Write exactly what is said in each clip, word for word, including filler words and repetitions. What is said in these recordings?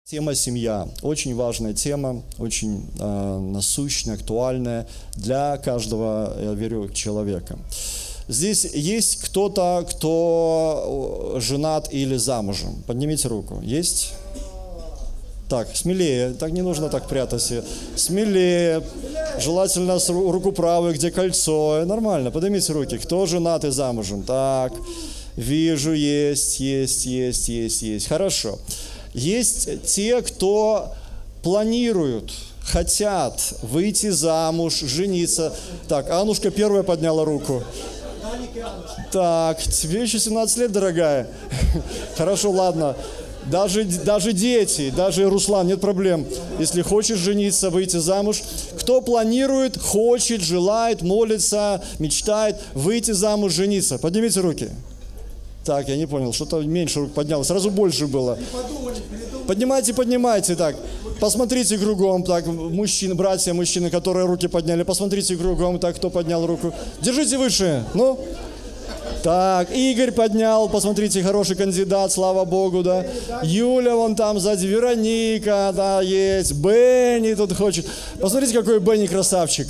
Тема «Семья» – очень важная тема, очень э, насущная, актуальная для каждого, я верю, человека. Здесь есть кто-то, кто женат или замужем? Поднимите руку. Есть? Так, смелее, так не нужно так прятаться. Смелее, желательно с руку правой, где кольцо. Нормально, поднимите руки. Кто женат и замужем? Так, вижу, есть, есть, есть, есть, есть. Хорошо. Есть те, кто планируют, хотят выйти замуж, жениться. Так, Аннушка первая подняла руку. Так, тебе еще семнадцать лет, дорогая. Хорошо, ладно. Даже, даже дети, даже Руслан, нет проблем. Если хочешь жениться, выйти замуж. Кто планирует, хочет, желает, молится, мечтает выйти замуж, жениться? Поднимите руки. Так, я не понял, что-то меньше рук поднялось, сразу больше было. Поднимайте, поднимайте, так. Посмотрите кругом, так, мужчины, братья, мужчины, которые руки подняли, посмотрите кругом, так, кто поднял руку. Держите выше, ну. Так, Игорь поднял, посмотрите, хороший кандидат, слава Богу, да. Юля вон там сзади, Вероника, да, есть. Бенни тут хочет. Посмотрите, какой Бенни красавчик.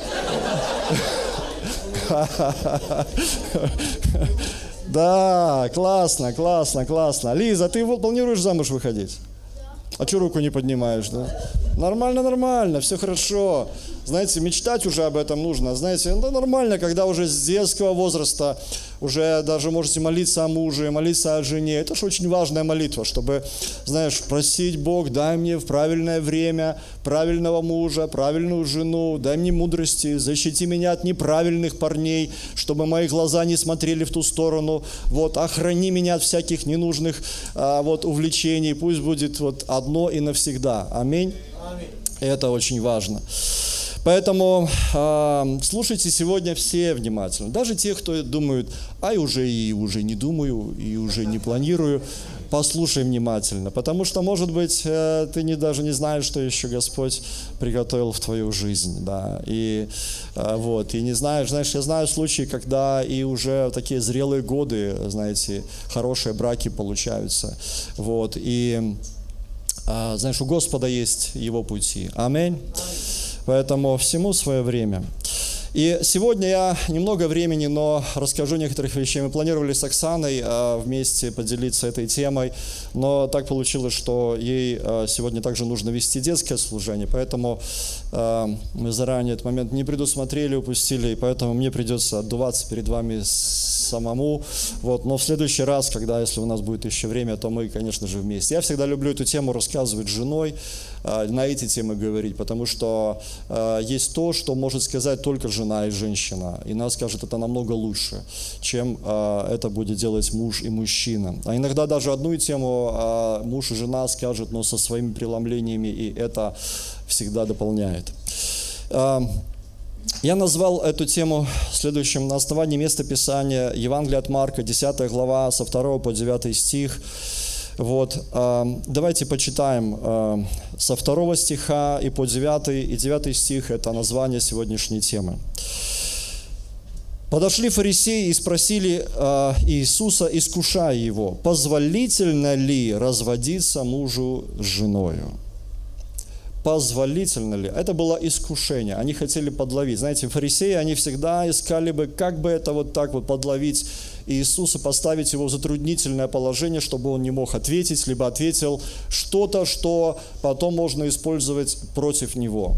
Да, классно, классно, классно. Лиза, ты вот планируешь замуж выходить? А что руку не поднимаешь, да? Нормально, нормально, все хорошо. Знаете, мечтать уже об этом нужно. Знаете, это нормально, когда уже с детского возраста уже даже можете молиться о муже, молиться о жене. Это же очень важная молитва, чтобы, знаешь, просить Бог, дай мне в правильное время правильного мужа, правильную жену, дай мне мудрости, защити меня от неправильных парней, чтобы мои глаза не смотрели в ту сторону. Вот, охрани меня от всяких ненужных а, вот, увлечений. Пусть будет вот одно и навсегда. Аминь. Аминь. Это очень важно. Поэтому э, слушайте сегодня все внимательно. Даже те, кто думают, а и уже и уже не думаю, и уже не планирую, послушай внимательно. Потому что, может быть, э, ты не, даже не знаешь, что еще Господь приготовил в твою жизнь. Да? И, э, вот, и не знаешь, знаешь, я знаю случаи, когда и уже в такие зрелые годы, знаете, хорошие браки получаются. Вот, и, э, знаешь, у Господа есть Его пути. Аминь. Поэтому всему свое время. И сегодня я немного времени, но расскажу некоторых вещей. Мы планировали с Оксаной э, вместе поделиться этой темой, но так получилось, что ей э, сегодня также нужно вести детское служение, поэтому э, мы заранее этот момент не предусмотрели, упустили, и поэтому мне придется отдуваться перед вами самому. Вот. Но в следующий раз, когда, если у нас будет еще время, то мы, конечно же, вместе. Я всегда люблю эту тему рассказывать с женой, э, на эти темы говорить, потому что э, есть то, что может сказать только жена и женщина, и она скажет, это намного лучше, чем э, это будет делать муж и мужчина. А иногда даже одну тему э, муж и жена скажут, но со своими преломлениями, и это всегда дополняет. Э, я назвал эту тему следующим: на основании места Писания Евангелие от Марка, десятая глава, со второго по девятый стих. Вот, э, давайте почитаем э, со второго стиха и по девятый, и девятый стих – это название сегодняшней темы. «Подошли фарисеи и спросили э, Иисуса, искушая Его, позволительно ли разводиться мужу с женою?» Позволительно ли? Это было искушение. Они хотели подловить. Знаете, фарисеи, они всегда искали бы, как бы это вот так вот подловить Иисуса, поставить его в затруднительное положение, чтобы он не мог ответить, либо ответил что-то, что потом можно использовать против него.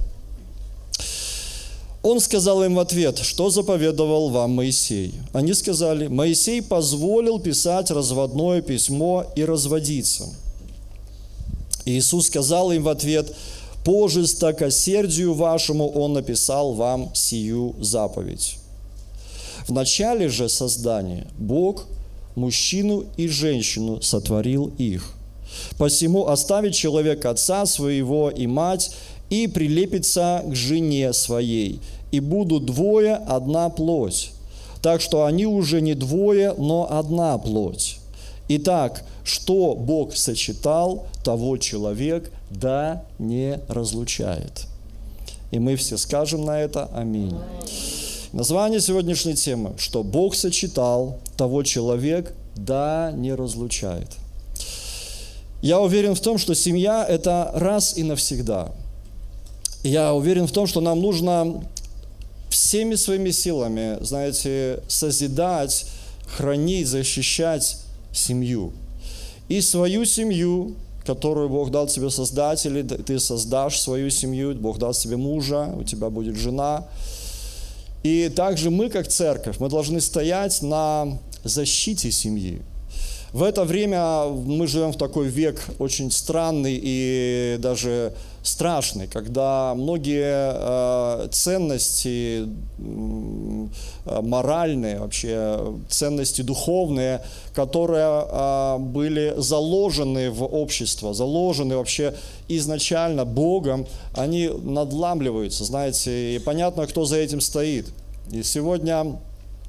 Он сказал им в ответ, что заповедовал вам Моисей. Они сказали, Моисей позволил писать разводное письмо и разводиться. Иисус сказал им в ответ, по жестокосердию вашему Он написал вам сию заповедь. В начале же создания Бог мужчину и женщину сотворил их. Посему оставит человек отца своего и мать, и прилепится к жене своей, и будут двое одна плоть. Так что они уже не двое, но одна плоть. Итак, что Бог сочетал, того человек да не разлучает. И мы все скажем на это аминь. Название сегодняшней темы, что Бог сочетал, того человек да не разлучает. Я уверен в том, что семья – это раз и навсегда. Я уверен в том, что нам нужно всеми своими силами, знаете, созидать, хранить, защищать семью. И свою семью, которую Бог дал тебе создать, или ты создашь свою семью, Бог даст тебе мужа, у тебя будет жена. И также мы, как церковь, мы должны стоять на защите семьи. В это время мы живем в такой век очень странный и даже страшный, когда многие э, ценности э, моральные, вообще ценности духовные, которые э, были заложены в общество, заложены вообще изначально Богом, они надламливаются, знаете, и понятно, кто за этим стоит. И сегодня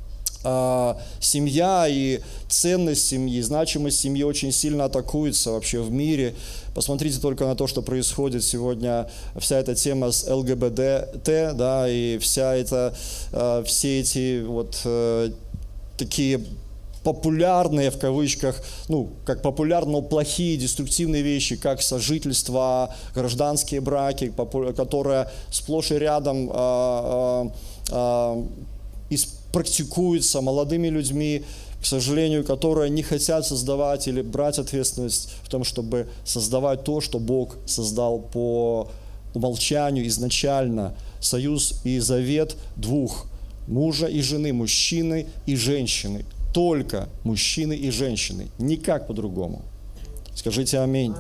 семья и ценность семьи, значимость семьи очень сильно атакуется вообще в мире. Посмотрите только на то, что происходит сегодня, вся эта тема с эл гэ бэ тэ, да, и вся эта, все эти вот такие популярные, в кавычках, ну, как популярно, но плохие, деструктивные вещи, как сожительство, гражданские браки, которые сплошь и рядом а, а, а, практикуются молодыми людьми, к сожалению, которые не хотят создавать или брать ответственность в том, чтобы создавать то, что Бог создал по умолчанию изначально. Союз и завет двух, мужа и жены, мужчины и женщины. Только мужчины и женщины, никак по-другому. Скажите аминь.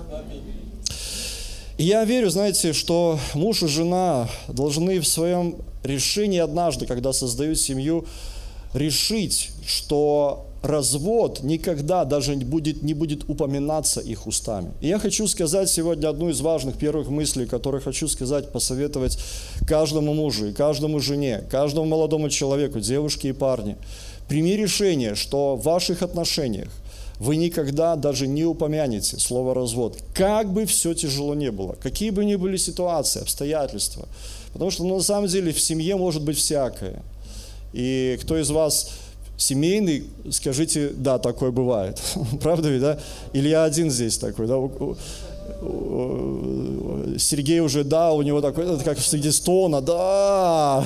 И я верю, знаете, что муж и жена должны в своем решении однажды, когда создают семью, решить, что развод никогда даже будет, не будет упоминаться их устами. И я хочу сказать сегодня одну из важных первых мыслей, которые хочу сказать, посоветовать каждому мужу и каждому жене, каждому молодому человеку, девушке и парне. Прими решение, что в ваших отношениях вы никогда даже не упомянете слово «развод». Как бы все тяжело ни было, какие бы ни были ситуации, обстоятельства. Потому что ну, на самом деле в семье может быть всякое. И кто из вас семейный, скажите, да, такое бывает. Правда ведь, да? Или я один здесь такой, да? Сергей уже, да, у него такой, как среди стона, да.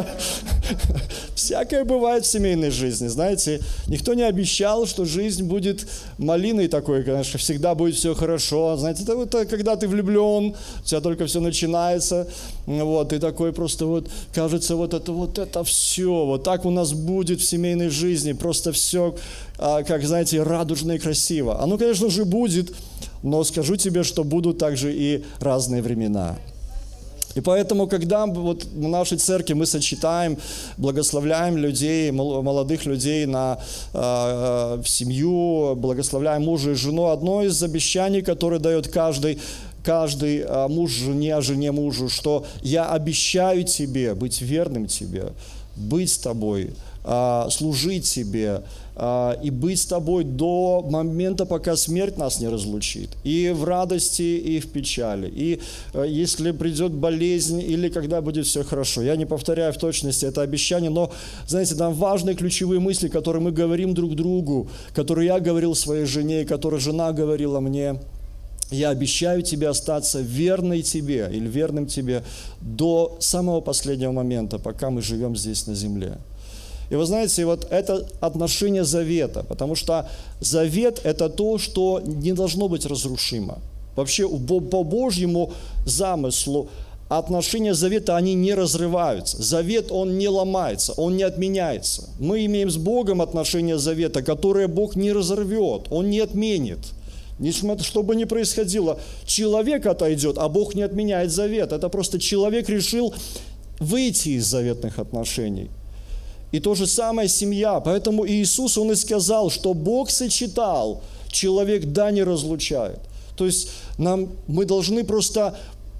Всякое бывает в семейной жизни, знаете. Никто не обещал, что жизнь будет малиной такой, конечно, всегда будет все хорошо. Знаете, это, это когда ты влюблен, у тебя только все начинается, вот, и такой просто вот, кажется, вот это, вот это все, вот так у нас будет в семейной жизни, просто все, как, знаете, радужно и красиво. Оно, конечно же, будет, но скажу тебе, что будут также и разные времена. И поэтому, когда вот в нашей церкви мы сочетаем, благословляем людей, молодых людей на э, в семью, благословляем мужа и жену, одно из обещаний, которое дает каждый, каждый э, муж жене, жене мужу, что я обещаю тебе быть верным тебе, быть с тобой, э, служить тебе, и быть с тобой до момента, пока смерть нас не разлучит. И в радости, и в печали. И если придет болезнь, или когда будет все хорошо. Я не повторяю в точности это обещание, но, знаете, там важные ключевые мысли, которые мы говорим друг другу, которые я говорил своей жене, и которые жена говорила мне. Я обещаю тебе остаться верной тебе, или верным тебе до самого последнего момента, пока мы живем здесь на земле. И вы знаете, вот это отношение завета, потому что завет – это то, что не должно быть разрушимо. Вообще по Божьему замыслу отношения завета, они не разрываются. Завет, он не ломается, он не отменяется. Мы имеем с Богом отношения завета, которые Бог не разорвет, он не отменит. Что бы ни происходило, человек отойдет, а Бог не отменяет завет. Это просто человек решил выйти из заветных отношений. И то же самое семья. Поэтому Иисус, Он и сказал, что Бог сочетал, человек да не разлучает. То есть нам, мы должны просто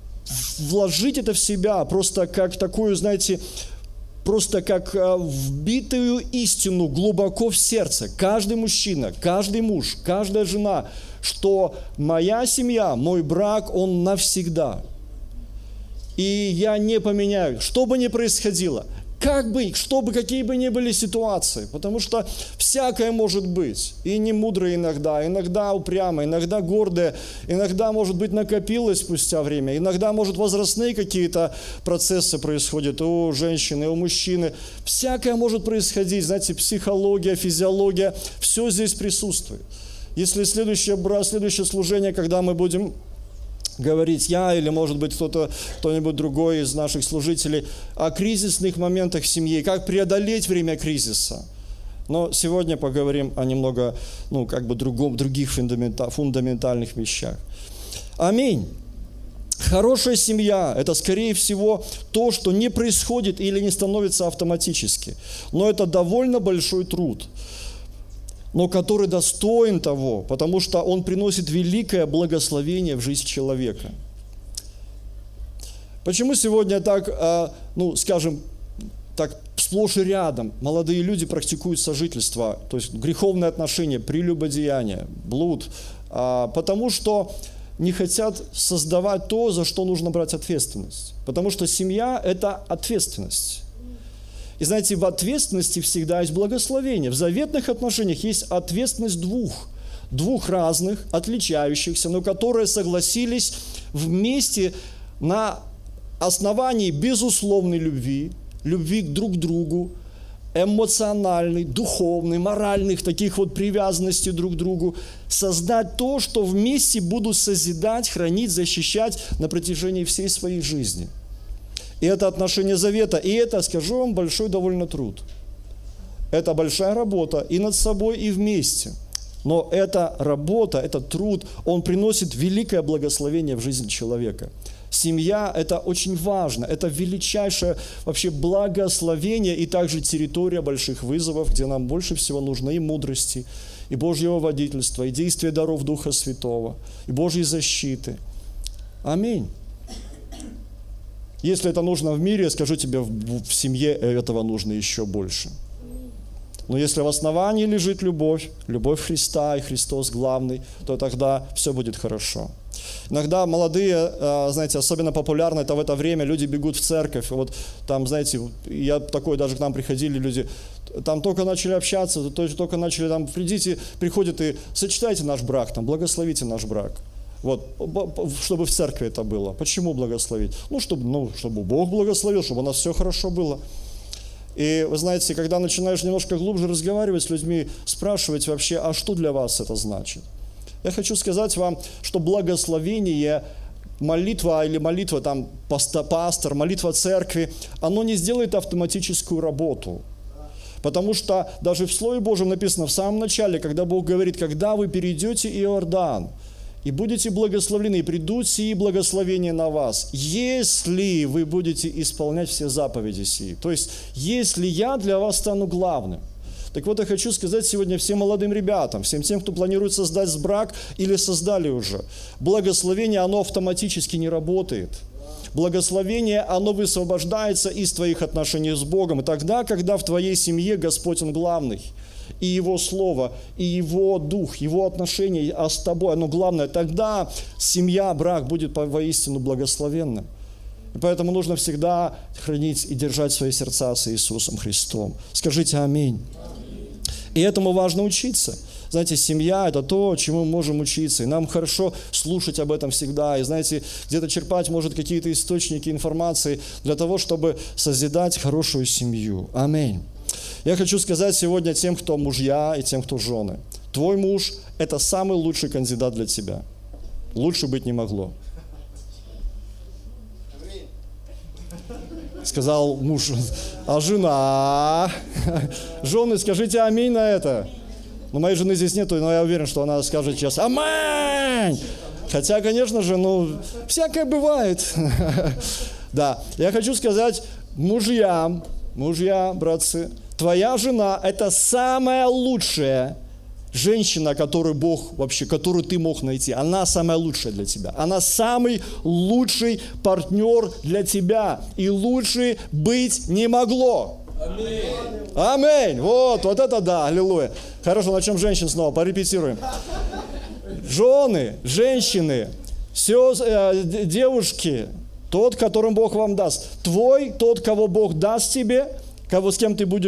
вложить это в себя, просто как такую, знаете, просто как вбитую истину глубоко в сердце. Каждый мужчина, каждый муж, каждая жена, что моя семья, мой брак, он навсегда. И я не поменяю, что бы ни происходило. Как бы, чтобы какие бы ни были ситуации, потому что всякое может быть. И не мудрые иногда, иногда упрямые, иногда гордые, иногда, может быть, накопилось спустя время, иногда, может, возрастные какие-то процессы происходят у женщины, у мужчины. Всякое может происходить, знаете, психология, физиология, все здесь присутствует. Если следующее, следующее служение, когда мы будем говорить, я или, может быть, кто-то, кто-нибудь другой из наших служителей, о кризисных моментах в семье, как преодолеть время кризиса. Но сегодня поговорим о немного, ну, как бы другом, других фундаментальных вещах. Аминь. Хорошая семья – это, скорее всего, то, что не происходит или не становится автоматически. Но это довольно большой труд, но который достоин того, потому что он приносит великое благословение в жизнь человека. Почему сегодня так, ну, скажем, так сплошь и рядом молодые люди практикуют сожительство, то есть греховные отношения, прелюбодеяние, блуд? Потому что не хотят создавать то, за что нужно брать ответственность. Потому что семья – это ответственность. И знаете, в ответственности всегда есть благословение. В заветных отношениях есть ответственность двух, двух разных, отличающихся, но которые согласились вместе на основании безусловной любви, любви друг к другу, эмоциональной, духовной, моральных таких вот привязанностей друг к другу, создать то, что вместе будут созидать, хранить, защищать на протяжении всей своей жизни. И это отношение завета, и это, скажу вам, большой довольно труд. Это большая работа и над собой, и вместе. Но эта работа, этот труд, он приносит великое благословение в жизнь человека. Семья – это очень важно, это величайшее вообще благословение и также территория больших вызовов, где нам больше всего нужно и мудрости, и Божьего водительства, и действия даров Духа Святого, и Божьей защиты. Аминь. Если это нужно в мире, скажу тебе, в семье этого нужно еще больше. Но если в основании лежит любовь, любовь Христа, и Христос главный, то тогда все будет хорошо. Иногда молодые, знаете, особенно популярно это в это время, люди бегут в церковь. Вот там, знаете, я такой, даже к нам приходили люди, там только начали общаться, только начали, там, придите, приходят и сочетайте наш брак, там, благословите наш брак. Вот, чтобы в церкви это было. Почему благословить? Ну, чтобы, ну, чтобы Бог благословил, чтобы у нас все хорошо было. И вы знаете, когда начинаешь немножко глубже разговаривать с людьми, спрашивать вообще, а что для вас это значит? Я хочу сказать вам, что благословение, молитва или молитва там пастор, молитва церкви, оно не сделает автоматическую работу. Потому что даже в Слове Божьем написано в самом начале, когда Бог говорит, когда вы перейдете Иордан, и будете благословлены, и придут сии благословения на вас, если вы будете исполнять все заповеди сии. То есть, если я для вас стану главным. Так вот, я хочу сказать сегодня всем молодым ребятам, всем тем, кто планирует создать брак или создали уже. Благословение, оно автоматически не работает. Благословение, оно высвобождается из твоих отношений с Богом. И тогда, когда в твоей семье Господь, Он главный, и Его Слово, и Его Дух, Его отношения, а с тобой, оно главное, тогда семья, брак будет воистину благословенным. И поэтому нужно всегда хранить и держать свои сердца с Иисусом Христом. Скажите аминь. И этому важно учиться. Знаете, семья – это то, чему мы можем учиться. И нам хорошо слушать об этом всегда. И, знаете, где-то черпать, может, какие-то источники информации для того, чтобы созидать хорошую семью. Аминь. Я хочу сказать сегодня тем, кто мужья и тем, кто жены. Твой муж – это самый лучший кандидат для тебя. Лучше быть не могло. Сказал муж. А жена? Жены, скажите аминь на это. Но моей жены здесь нету, но я уверен, что она скажет сейчас аминь. Хотя, конечно же, ну, всякое бывает. Да, я хочу сказать мужьям, мужья, братцы, твоя жена – это самая лучшая женщина, которую Бог вообще, которую ты мог найти. Она самая лучшая для тебя. Она самый лучший партнер для тебя. И лучше быть не могло. Аминь. Аминь. Вот, вот это да, аллилуйя. Хорошо, начнем женщин снова, порепетируем. Жены, женщины, все, э, девушки, тот, которым Бог вам даст. Твой, тот, кого Бог даст тебе, кого, с кем ты будешь